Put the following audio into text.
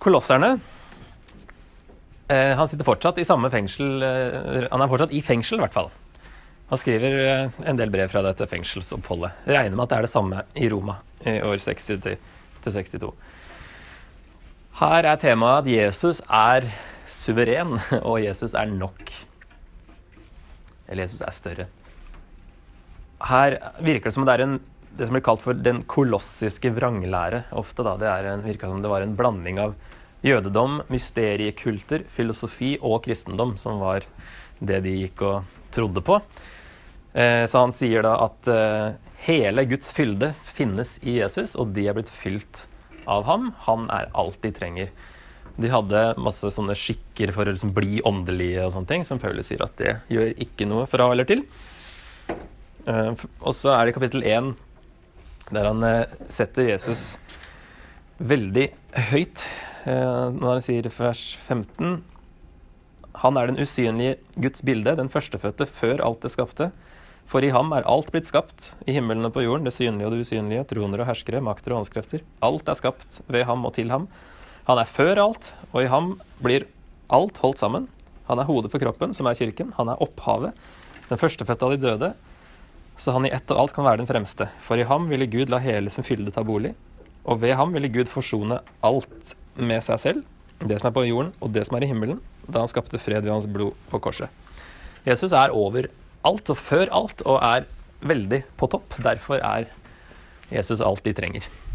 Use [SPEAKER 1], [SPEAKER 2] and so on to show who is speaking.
[SPEAKER 1] kolosserne, han sitter fortsatt i samme fengsel, han fortsatt i fengsel I hvert fall. Han skriver en del brev fra dette fengselsoppholdet. Regner med at det det samme I Roma I år 60-62. Her temaet at Jesus suveren, og Jesus nok. Eller Jesus større. Her virker det som det det som blir kalt for den kolossiske vranglære. Ofte da, virker som det var en blanding av jødedom, mysteriekulter, filosofi og kristendom, som var det de gikk og trodde på. Så han sier da at hele Guds fylde finnes I Jesus, og de blitt fylt av ham. Han alt de trenger. De hadde masse sånne skikker for å liksom bli åndelige og sånne ting, som Paulus sier at det gjør ikke noe fra eller til. Og så det I kapittel 1, der han setter Jesus veldig høyt. Når han sier vers 15, han den usynlige Guds bilde, den førstefødte før alt det skapte. For I ham alt blitt skapt, I himmelen og på jorden, det synlige og det usynlige, troner og herskere, makter og åndskrefter. Alt skapt ved ham og til ham. Han før alt, og I ham blir alt holdt sammen. Han hodet for kroppen, som kirken. Han opphavet, den førstefødte av de døde. Så han I ett og alt kan være den fremste. For I ham ville Gud la hele sin fylde ta bolig. Og ved ham ville Gud forsone alt med seg selv, det som på jorden og det som I himmelen, da han skapte fred ved hans blod på korset. Jesus over alt og før alt, og veldig på topp. Derfor Jesus alt de trenger.